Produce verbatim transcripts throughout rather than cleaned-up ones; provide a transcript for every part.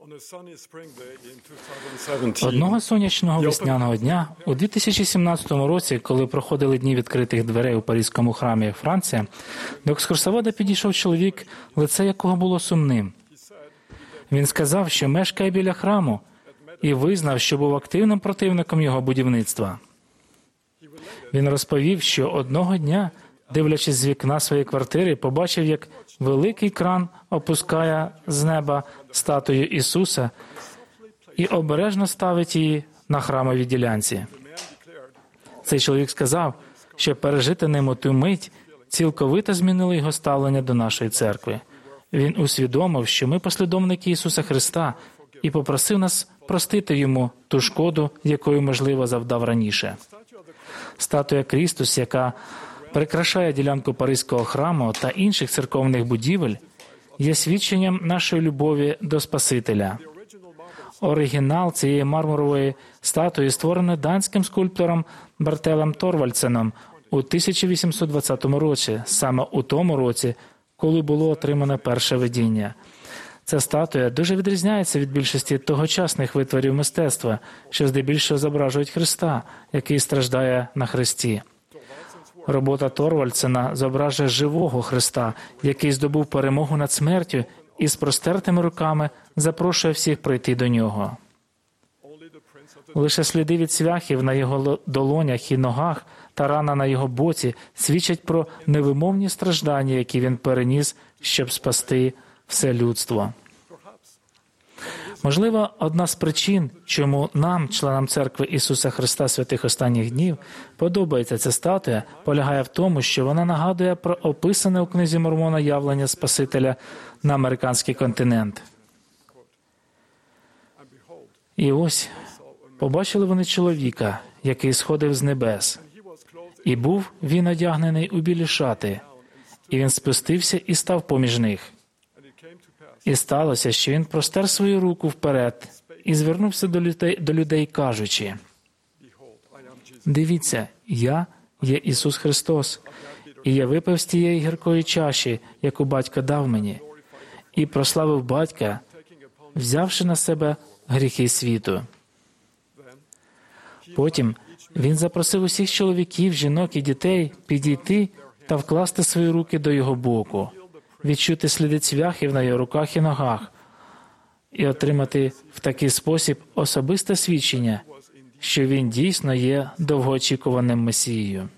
Одного сонячного весняного дня у дві тисячі сімнадцятому році, коли проходили дні відкритих дверей у Паризькому храмі Франція, до екскурсовода підійшов чоловік, лице якого було сумним. Він сказав, що мешкає біля храму, і визнав, що був активним противником його будівництва. Він розповів, що одного дня, дивлячись з вікна своєї квартири, побачив, як великий кран опускає з неба статую Ісуса і обережно ставить її на храмовій ділянці. Цей чоловік сказав, що пережити ним у ту мить цілковито змінило його ставлення до нашої церкви. Він усвідомив, що ми послідовники Ісуса Христа, і попросив нас простити йому ту шкоду, якою, можливо, завдав раніше. Статуя Крістус, яка прикрашає ділянку Паризького храму та інших церковних будівель, є свідченням нашої любові до Спасителя. Оригінал цієї мармурової статуї створений данським скульптором Бертелем Торвальдсеном у тисяча вісімсот двадцятому році, саме у тому році, коли було отримано перше видіння. Ця статуя дуже відрізняється від більшості тогочасних витворів мистецтва, що здебільшого зображують Христа, який страждає на хресті. Робота Торвальдсена зображує живого Христа, який здобув перемогу над смертю і з простертими руками запрошує всіх прийти до нього. Лише сліди від цвяхів на його долонях і ногах та рана на його боці свідчать про невимовні страждання, які він переніс, щоб спасти все людство. Можливо, одна з причин, чому нам, членам Церкви Ісуса Христа Святих Останніх Днів, подобається ця статуя, полягає в тому, що вона нагадує про описане у книзі Мормона явлення Спасителя на американський континент. І ось побачили вони чоловіка, який сходив з небес. І був він одягнений у білі шати, і він спустився і став поміж них. І сталося, що він простер свою руку вперед і звернувся до людей, до людей, кажучи: «Дивіться, я є Ісус Христос, і я випив з тієї гіркої чаші, яку Батько дав мені, і прославив Батька, взявши на себе гріхи світу». Потім він запросив усіх чоловіків, жінок і дітей підійти та вкласти свої руки до його боку, відчути сліди цвяхів на його руках і ногах і отримати в такий спосіб особисте свідчення, що він дійсно є довгоочікуваним Месією.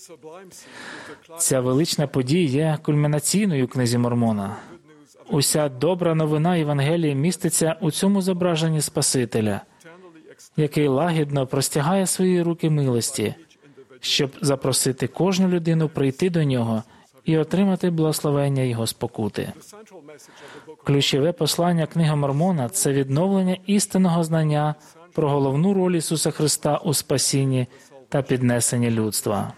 Ця велична подія є кульмінаційною у книзі Мормона. Уся добра новина Євангелії міститься у цьому зображенні Спасителя, який лагідно простягає свої руки милості, щоб запросити кожну людину прийти до нього і отримати благословення його спокути. Ключове послання книги Мормона – це відновлення істинного знання про головну роль Ісуса Христа у спасінні та піднесенні людства.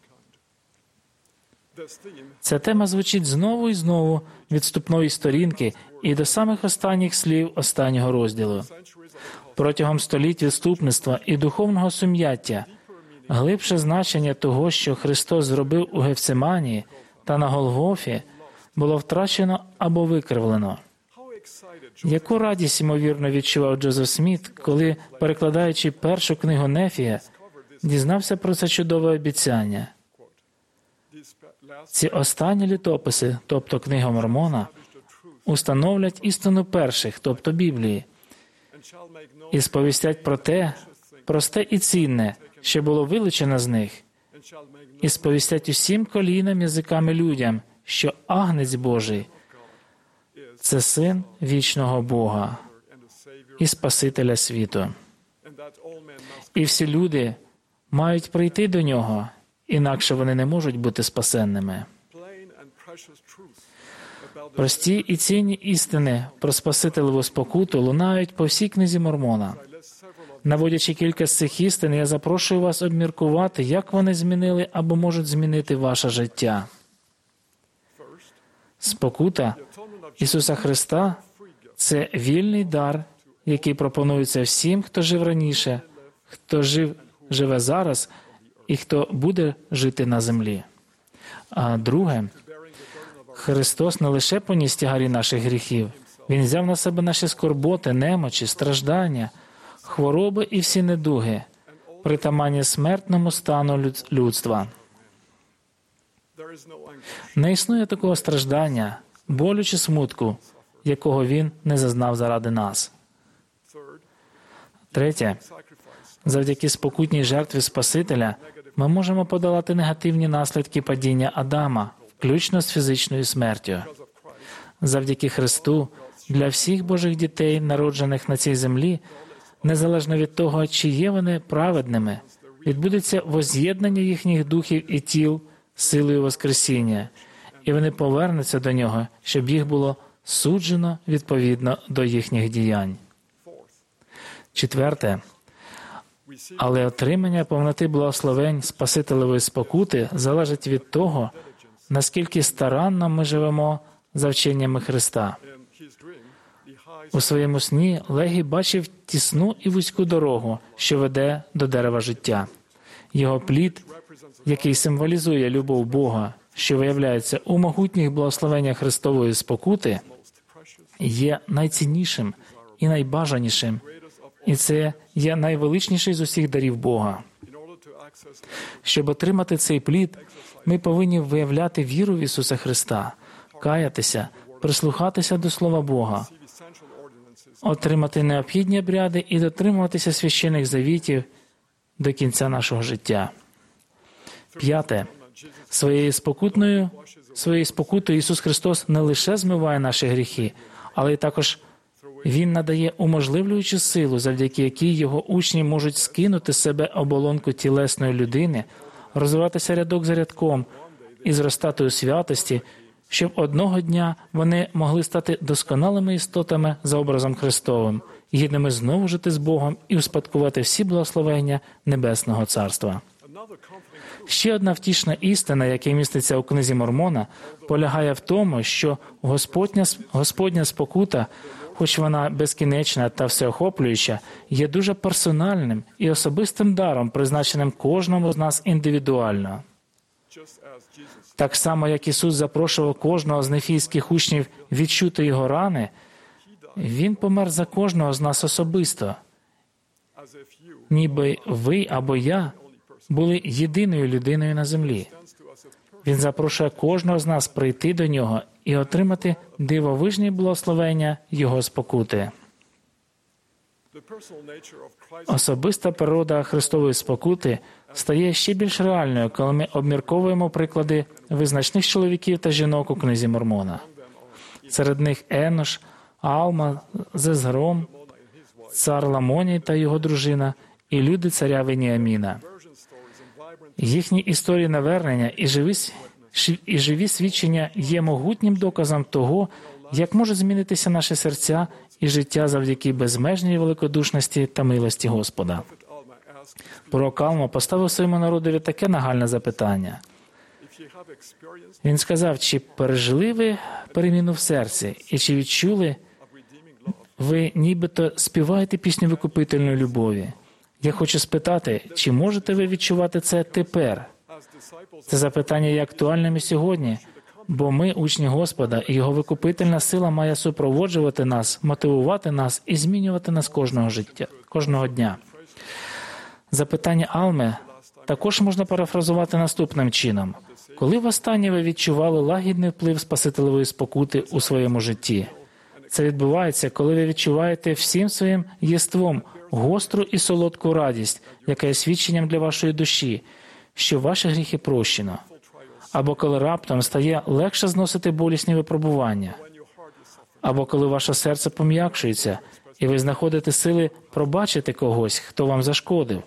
Ця тема звучить знову і знову від вступної сторінки і до самих останніх слів останнього розділу. Протягом століть відступництва і духовного сум'яття глибше значення того, що Христос зробив у Гефсиманії та на Голгофі, було втрачено або викривлено. Яку радість, ймовірно, відчував Джозеф Сміт, коли, перекладаючи першу книгу Нефія, дізнався про це чудове обіцяння. Ці останні літописи, тобто книга Мормона, установлять істину перших, тобто Біблії, і сповістять про те, просте і цінне, що було вилучено з них, і сповістять усім колінам, язикам і людям, що Агнець Божий – це Син вічного Бога і Спасителя світу. І всі люди мають прийти до Нього, інакше вони не можуть бути спасенними. Прості і цінні істини про Спасителеву спокуту лунають по всій книзі Мормона. Наводячи кілька з цих істин, я запрошую вас обміркувати, як вони змінили або можуть змінити ваше життя. Спокута Ісуса Христа – це вільний дар, який пропонується всім, хто жив раніше, хто жив, живе зараз і хто буде жити на землі. А друге, Христос не лише поніс тягарі наших гріхів, Він взяв на себе наші скорботи, немочі, страждання, хвороби і всі недуги, притаманні смертному стану людства. Не існує такого страждання, болю чи смутку, якого Він не зазнав заради нас. Третє. Завдяки спокутній жертві Спасителя ми можемо подолати негативні наслідки падіння Адама, включно з фізичною смертю. Завдяки Христу для всіх Божих дітей, народжених на цій землі, незалежно від того, чи є вони праведними, відбудеться воз'єднання їхніх духів і тіл силою Воскресіння, і вони повернуться до Нього, щоб їх було суджено відповідно до їхніх діянь. Четверте. Але отримання повноти благословень Спасителевої спокути залежить від того, наскільки старанно ми живемо за вченнями Христа. У своєму сні Легій бачив тісну і вузьку дорогу, що веде до дерева життя. Його плід, який символізує любов Бога, що виявляється у могутніх благословеннях Христової спокути, є найціннішим і найбажанішим, і це є найвеличніший з усіх дарів Бога. Щоб отримати цей плід, ми повинні виявляти віру в Ісуса Христа, каятися, прислухатися до Слова Бога, отримати необхідні обряди і дотримуватися священних завітів до кінця нашого життя. П'яте. Своєю спокутною, своєю спокутою Ісус Христос не лише змиває наші гріхи, але й також Він надає уможливлюючу силу, завдяки якій Його учні можуть скинути з себе оболонку тілесної людини, розвиватися рядок за рядком і зростати у святості, щоб одного дня вони могли стати досконалими істотами за образом Христовим, гідними знову жити з Богом і успадкувати всі благословення Небесного Царства. Ще одна втішна істина, яка міститься у книзі Мормона, полягає в тому, що Господня, Господня спокута, хоч вона безкінечна та всеохоплююча, є дуже персональним і особистим даром, призначеним кожному з нас індивідуально. Так само, як Ісус запрошував кожного з нефійських учнів відчути Його рани, Він помер за кожного з нас особисто, ніби ви або я були єдиною людиною на землі. Він запрошує кожного з нас прийти до Нього і отримати дивовижні благословення Його спокути. Особиста природа Христової спокути стає ще більш реальною, коли ми обмірковуємо приклади визначних чоловіків та жінок у книзі Мормона. Серед них Енош, Алма, Зезгром, цар Ламоній та його дружина і люди царя Веніаміна. Їхні історії навернення і живі, і живі свідчення є могутнім доказом того, як можуть змінитися наші серця і життя завдяки безмежній великодушності та милості Господа. Пророк Алма поставив своєму народові таке нагальне запитання. Він сказав, чи пережили ви переміну в серці, і чи відчули ви нібито співаєте пісню викупительної любові? Я хочу спитати, чи можете ви відчувати це тепер? Це запитання є актуальним і сьогодні, бо ми, учні Господа, і Його викупительна сила має супроводжувати нас, мотивувати нас і змінювати нас кожного життя, кожного дня. Запитання Алми також можна парафразувати наступним чином. Коли востаннє ви відчували лагідний вплив Спасителевої спокути у своєму житті? Це відбувається, коли ви відчуваєте всім своїм єством гостру і солодку радість, яка є свідченням для вашої душі, що ваші гріхи прощено. Або коли раптом стає легше зносити болісні випробування. Або коли ваше серце пом'якшується, і ви знаходите сили пробачити когось, хто вам зашкодив.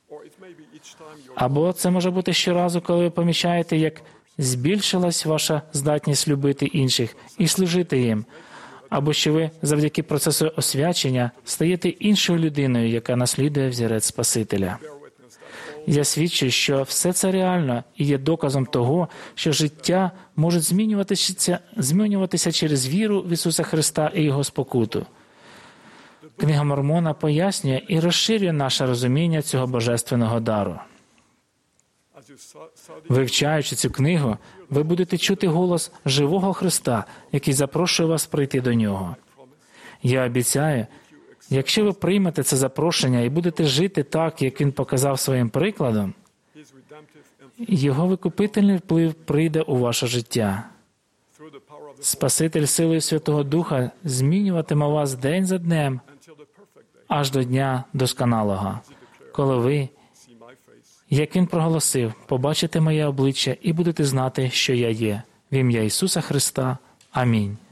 Або це може бути щоразу, коли ви помічаєте, як збільшилась ваша здатність любити інших і служити їм. Або що ви завдяки процесу освячення стаєте іншою людиною, яка наслідує взірець Спасителя. Я свідчу, що все це реально і є доказом того, що життя може змінюватися, змінюватися через віру в Ісуса Христа і Його спокуту. Книга Мормона пояснює і розширює наше розуміння цього божественного дару. Вивчаючи цю книгу, ви будете чути голос живого Христа, який запрошує вас прийти до Нього. Я обіцяю, якщо ви приймете це запрошення і будете жити так, як Він показав своїм прикладом, Його викупительний вплив прийде у ваше життя. Спаситель силою Святого Духа змінюватиме вас день за днем, аж до дня досконалого, коли ви, як Він проголосив, побачите моє обличчя і будете знати, що я є. В ім'я Ісуса Христа. Амінь.